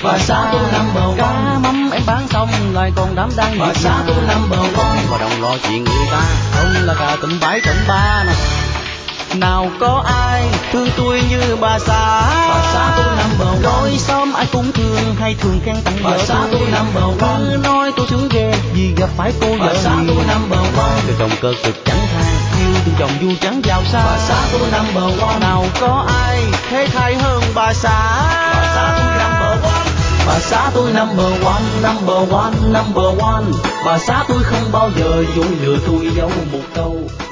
Bà xã tôi number one. Cá mắm em bán xong lại còn đám đang Bà xã tôi number one. Mà đồng lo chuyện người ta không là cả tụm bãi tụm ba nè. Nào có ai thương tôi như bà xã. Bà xã tôi number one. Lối xóm ai cũng thương hay thường khen tặng vợ Bà xã tôi number one. Cứ nói tôi sướng ghê vì gặp phải cô vợ. Bà xã tôi number one. Người chồng cơ cực chẳng than yêu thương chồng vui trắng giàu xa. Bà xã tôi number one. Nào có ai thế thay hơn bà xã. Bà xã tôi number one. Bà xã tôi number one, number one, number one. Bà xã tôi không bao giờ dối lừa tôi giấu một câu.